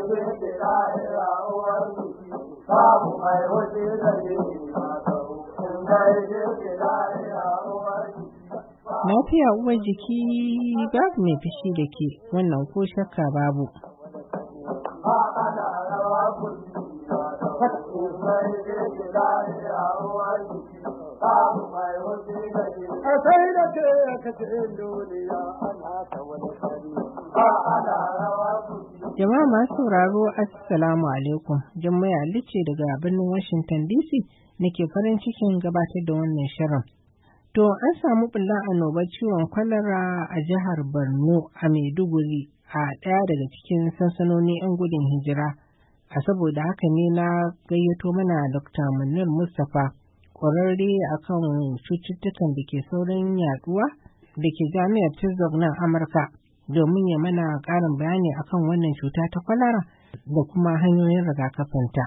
Lafiya uwar jiki babu mai fushi da ke, wannan ko shakka babu. Jama'a masu sauraro Assalamu alaikum. Jummai Ali ce daga birnin Washington DC nake farin cikin gabatar da wannan shirin. To an samu bullar annobar ciwon kwalara a jihar Borno a Maiduguri a ɗaya daga cikin sansanoni 'yan gudun hijira. A saboda haka ne na gayyato mana Dr. Munir Mustapha, ƙwararre akan cututtukan da ke saurin yaduwa da ke jami'ar Pittsburgh nan Amurka, domin ya mana ƙarin bayani akan wannan cuta ta kwalara da kuma hanyoyin rigakafinta.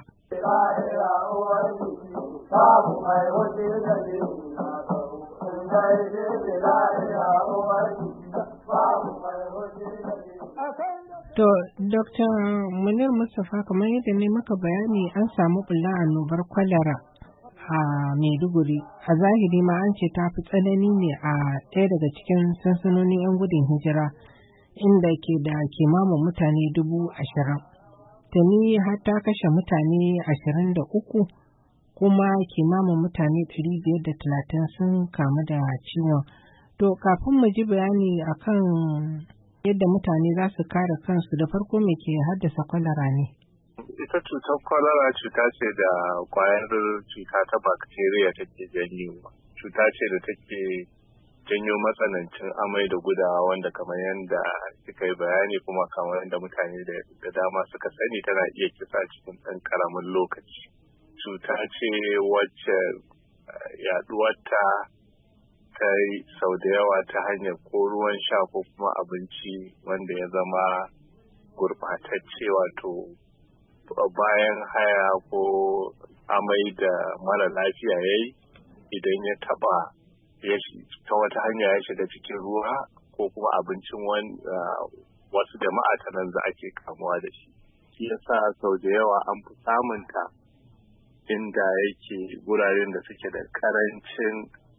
To, Dr. Munir Mustapha, kamar yadda ne maka bayani an samu bullar annobar kwalara a Maiduguri. A zahiri ma an ce ta fi tsanani ne a ɗaya daga cikin sansanoni 'yan gudun hijira inda ke da kimanin mutane 20,000. Tuni har ta kashe mutane 23 kuma kimanin mutane 530 sun kamu da ciwon. To, kafin mu ji bayani akan yadda mutane za su kare kansu, da farko me ke haddasa kwalara ne? Ita cutar kwalara cuta ce da kwayar cuta ta bacteria take janyo. Cuta ce da take janyo matsanancin amai da gudawa, wanda kamar yadda kika yi bayani kuma kamar yadda mutane da dama suka sani, tana iya kisa cikin ɗan ƙaramin lokaci. Cuta ce wacce yaɗuwarta ta yi sau da yawa ta hanyar ko ruwan sha ko kuma abinci wanda ya zama gurɓatacce, wato bayan haya ko amai da mara lafiya ya yi, idan ya taɓa ta wata hanya ya shiga cikin ruwa ko kuma abincin wasu jama'a ta nan za ake kamuwa da shi. Shi yasa sau da yawa an fi samunta inda yake guraren da suke da karancin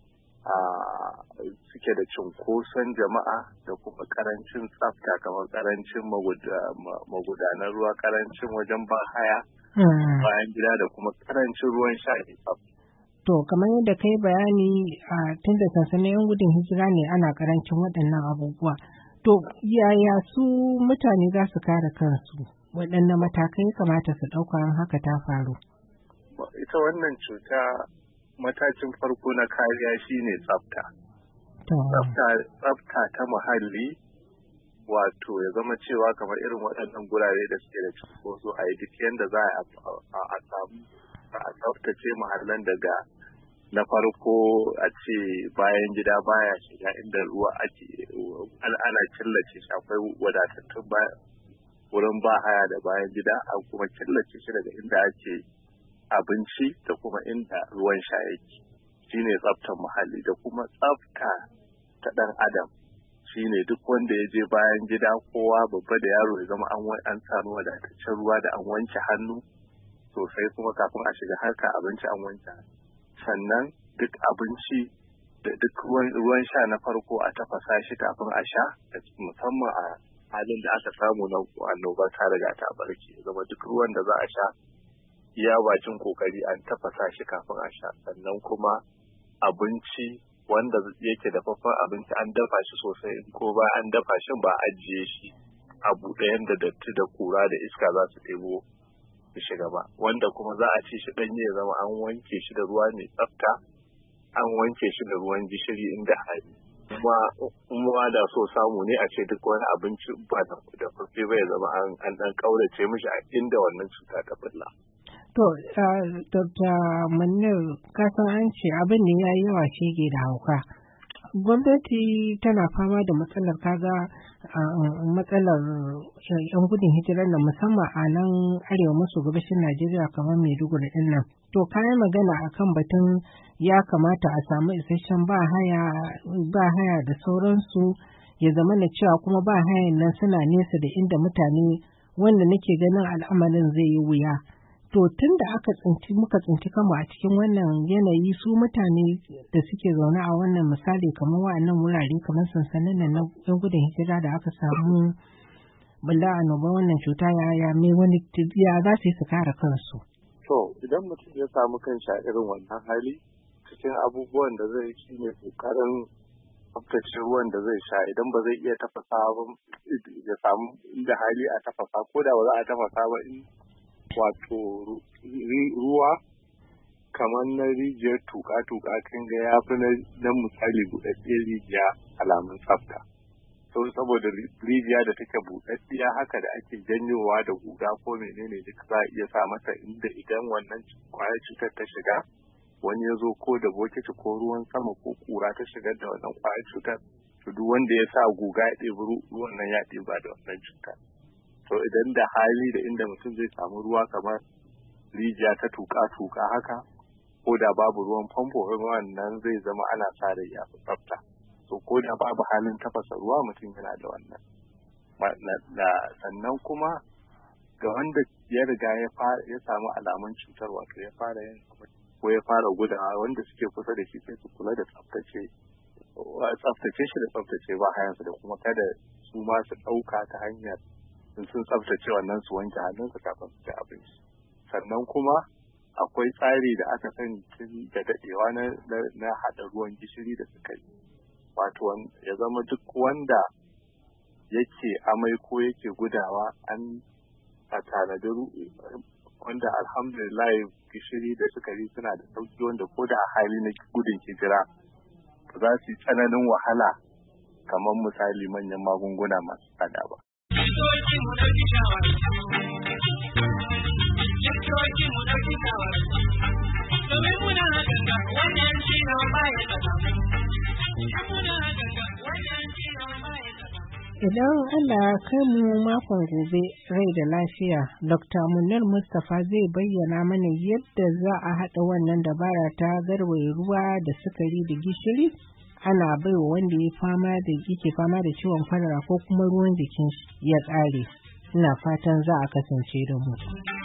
suke da cunkoson jama'a da kuma karancin tsafta, kamar karancin magudanar ruwa, karancin wajen haya bayan gida da kuma karancin ruwan sha. To, kamar yadda kai bayani tun da sansanin 'yan gudun hijira ne ana karancin waɗannan abubuwa. To, yaya su mutane za su kare kansu? Waɗanne matakai kamata su ɗauka in haka ta faru? Ita wannan cuta, matakin farko na kariya shine tsafta. Tsafta ta muhalli, wato ya zama cewa kamar irin waɗannan gurare da suke da cunkoso a yi duk yadda za a samu a tsaftace muhallan daga na farko a ce bayan gida baya shiga inda ruwa ake ana killace shi, akwai wadatattun wurin haya da bayan gida, an kuma killace shi daga inda ake abinci da kuma inda ruwan sha yake. Shine tsaftar muhalli. Da kuma tsafta ta ɗan adam, shine duk wanda ya je bayan gida, kowa babba da yaro, ya zama an samu wadataccen ruwa da an wanke hannu sosai, kuma kafin a shiga harka abinci an wanke. Sannan duk abinci da duk ruwan sha na farko a tafasa shi kafin a sha, musamman a halin da aka samu na annoba ta riga ta barke, zama duk ruwan da za a sha iya bakin kokari an tafasa shi kafin a sha. Sannan kuma abinci wanda yake dafaffen abinci an dafa shi sosai, ko ba an dafa shi ba ajiye shi a buɗe yadda datti da kura da iska za su ɗebo su shiga ba. Wanda kuma za a ci shi ɗanye, ya zama an wanke shi da ruwa mai tsafta, an wanke shi da ruwan gishiri inda hali. Kuma da so samu ne a ce duk wani abinci ba da fafe ba ya zama an ɗan ƙaurace mishi a inda wannan cuta ta bulla. To, Dr. Munir, kasan an ce abin da ya yi yawa shege da hauka. Gwamnati tana fama da matsalar matsalar yan gudun hijirar nan, musamman a nan arewa maso gabashin Najeriya kamar Maiduguri din nan. To, kayan magana akan batun ya kamata a samu isasshen ba haya da sauransu, ya zama na cewa kuma ba hayan nan suna nesa da inda mutane wanda nake ganin al'amarin zai yi wuya. To tun da muka tsinci kanmu a cikin wannan yanayi, su mutane da suke zaune a wannan misali kamar wa'annan wurare kamar sansanin nan na yan gudun hijira da aka samu bulla annoba wannan cuta ya me wani ya za su yi su kare kansu. To idan mutum ya samu kanshi a irin wannan hali, cikin abubuwan da zai shi ne kokarin tsaftace ruwan da zai sha. Idan ba zai iya tafasa ba, ya samu inda hali a tafasa, ko da ba za a tafasa ba, in wato ruwa kamar na rijiyar tuka-tuka kan ga ya fi na misali buɗaɗɗiyar rijiya alamun tsafta. Saboda rijiya da take buɗaɗɗiya haka da ake janyowa da guga ko menene duk za a iya sa mata inda idan wannan kwayar cutar ta shiga, wani ya zo ko da bokiti ko ruwan sama ko kura ta shigar da wannan kwayar cutar, to duk wanda ya sa guga ya ɗebi ruwan nan ya ɗeba da wannan cutar. To idan da hali da inda mutum zai samu ruwa kamar rijiya ta tuka-tuka haka, ko da babu ruwan famfo, wannan zai zama ana sa da ya fi tsafta. To ko da babu halin tafasa ruwa, mutum yana da wannan. Sannan kuma ga wanda ya riga ya samu alamun cutar, wato ya fara yin ko ya fara gudawa, wanda suke kusa da shi sai su kula da tsaftace shi da tsaftace ba hayansu, da kuma kada su ma su ɗauka ta hanyar sun tsaftace wannan su wanke hannunsu kafin su ci abinci. Sannan kuma akwai tsari da aka sani tun da daɗewa na haɗa ruwan gishiri da sukari. Wato ya zama duk wanda yake amai ko yake gudawa an tanadi wanda alhamdulillah gishiri da sukari suna da sauki, wanda ko da a hali na gudun hijira ba za su yi tsananin wahala kamar misali manyan magunguna masu tsada ba. Idan Allah ya kai mu makon gobe rai da lafiya, Dr. Munir Mustapha zai bayyana mana yadda za a haɗa wannan dabara ta garwaye ruwa da sukari da gishiri ana baiwa wanda yake fama da ciwon kwalara ko kuma ruwan jikin ya ƙare. Ina fatan za a kasance da mu.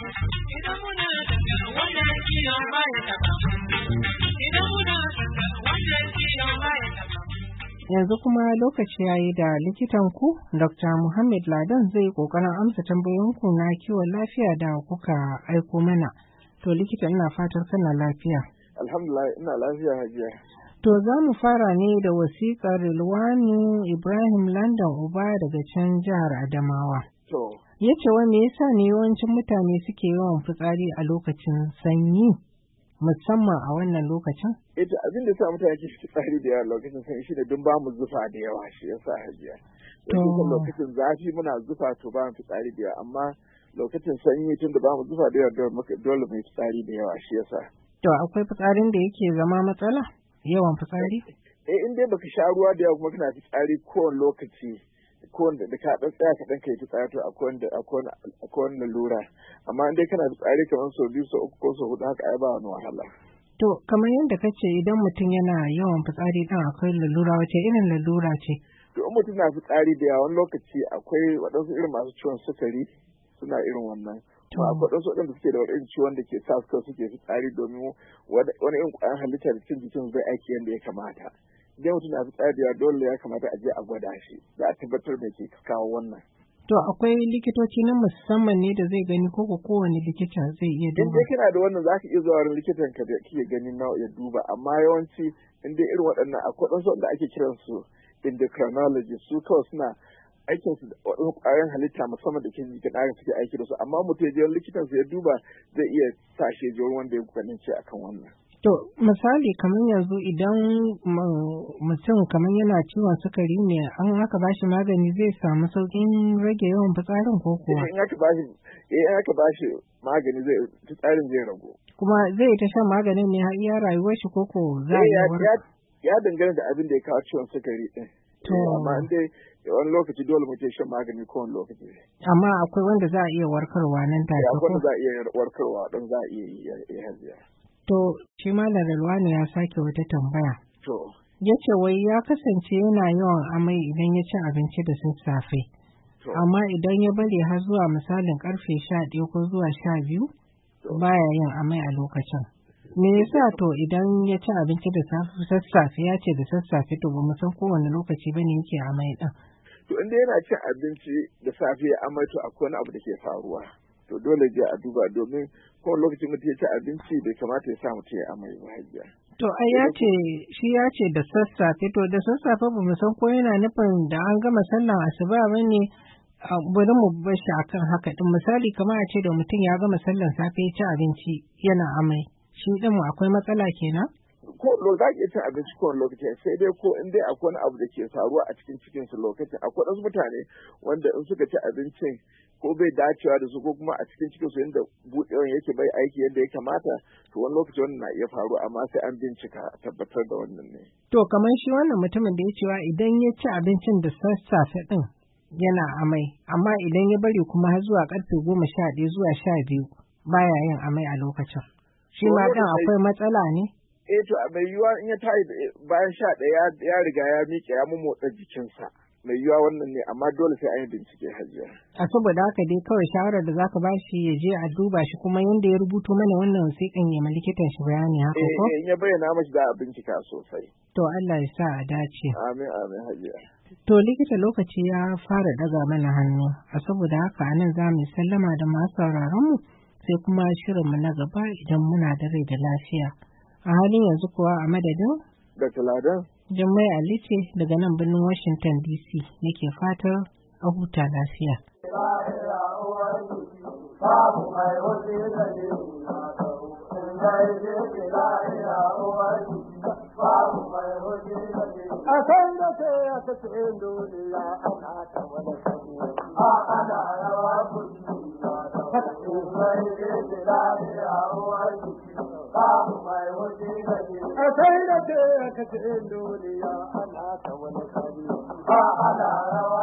Yanzu kuma lokaci ya yi da likitanku, Dr. Muhammad Ladan zai ƙoƙarin amsa tambayoyinku na kiwon lafiya da kuka aiko mana. To likita, ina fatar kana lafiya. Alhamdulillah, ina lafiya hajiya. To za mu fara ne da wasiƙar Rilwanu Ibrahim London Uba daga can jihar Adamawa. To. Ya ce wa me yasa ne yawancin mutane suke yawan fitsari a lokacin sanyi, musamman a wannan lokacin? Abin da sa mutane ke fitsari da yawa lokacin sanyi shi ne don ba mu zufa da yawa, shi yasa hajiya. Lokacin zafi muna zufa to ba mu fitsari da yawa, amma lokacin sanyi tun da ba mu zufa da yawa dole mu yi fitsari da yawa, shi yasa. To akwai fitsarin da yake zama matsala? Yawan fitsari? In dai baka sha ruwa da yawa kuma kana fitsari kowane lokaci, kowane da ka ɗan tsaya kaɗan ka yi fitsari, to akwai wani lura. Amma in dai kana fitsari kamar sau biyu, sau uku ko sau huɗu haka ai ba wani wahala. To kamar yadda ka ce idan mutum yana yawan fitsari ɗin akwai lalura, wace irin lalura ce? To in mutum na fitsari da yawa wani lokaci akwai waɗansu irin masu ciwon sukari suna irin wannan. To akwai waɗansu waɗanda suke da wani ciwon da ke sa suke fitsari domin wani irin ƙwayar halitta da cikin jikin zai aiki yadda ya kamata. Idan mutum na fitsari da yawa dole ya kamata a je a gwada shi, za a tabbatar da ke kawo wannan. To akwai likitoci na musamman ne da zai gani ko kowane likita zai iya duba? In dai kana da wannan za ka iya zuwa wurin likitan ka da kike gani na ya duba, amma yawanci in dai irin waɗannan akwai waɗansu wanda ake kiransu endocrinologist, su kawai suna aikin su da waɗansu ƙwayoyin halitta musamman da ke jikin ɗayan suke aiki da su, amma mutum ya je likitan su ya duba zai iya sa shi je wanda ya gwanin ce akan wannan. To misali kamar yanzu idan mutum kamar yana ciwon sukari ne, an aka bashi magani zai samu sauƙin rage yawan fitsarin ko kuwa? In aka bashi magani fitsarin zai ragu. Kuma zai ta shan maganin ne har iya rayuwar shi ko za a yi ya dangane da abin da ya kawo ciwon sukari ɗin. Amma in dai wani lokaci dole mutum shan magani kowane lokaci. Amma akwai wanda za a iya warkarwa nan take ko? Akwai wanda za a iya warkarwa don za a iya yi hajiya. To, shi Malam Rilwanu ya sake wata tambaya. To. Ya ce wai ya kasance yana yawan amai idan ya ci abinci da sassafe. amma idan ya bari har zuwa misalin karfe 11 ko zuwa 12 baya yin amai a lokacin. Me yasa to idan ya ci abinci da sassafe ya ce da sassafe to ba mu san kowane lokaci bane yake amai din. To inda yana cin abinci da safe ya amai to akwai wani abu da ke faruwa. To dole je a duba domin kowane lokacin mutum ya ci abinci bai kamata ya sa mutum ya amai ba hajiya. To ai ya ce da sassafe to da sassafe ba mu san ko yana nufin da an gama sallan asuba bane bari mu bar shi akan haka din misali kamar a ce da mutum ya gama sallan safe ya ci abinci yana amai shi din mu akwai matsala kenan? Ko za ki cin abinci kowane lokaci sai dai ko in dai akwai wani abu da ke faruwa a cikin su lokacin akwai wasu mutane wanda in suka ci abincin ko bai dacewa da su ko kuma a cikin su inda buɗewan yake bai aiki yadda ya kamata to wani lokaci wannan na iya faruwa amma sai an bincika a tabbatar da wannan ne. To kamar shi wannan mutumin da ya cewa idan ya ci abincin da sassafe din yana amai amma idan ya bari kuma har zuwa karfe 11 zuwa 12 baya yin amai a lokacin. Shi ma dan akwai matsala ne? To a mai yiwuwa in ya tayi bayan 11 ya riga ya miƙe ya motsa jikinsa. Mai yiwuwa wannan ne amma dole sai an yi bincike hajiya. A saboda haka dai kawai shawarar da zaka ba shi ya je a duba shi kuma yanda ya rubuto mana wannan wasiƙan ya ma likitan shi bayani haka ko? In ya bayyana mashi da a bincika sosai. To Allah ya sa a dace. Amin hajiya. To likita lokaci ya fara daga mana hannu a saboda haka anan za mu sallama da masu sauraron mu sai kuma shirinmu na gaba idan muna da rai da lafiya. A halin yanzu kuwa a madadin? Dr. Ladan. Jummai Ali ce daga nan birnin Washington DC nake fatar a huta lafiya. A san da ke ya kace duniya ana ta wani sani a ana rawa kudi a sai da ke ya kace duniya ana ta wani sani a ana rawa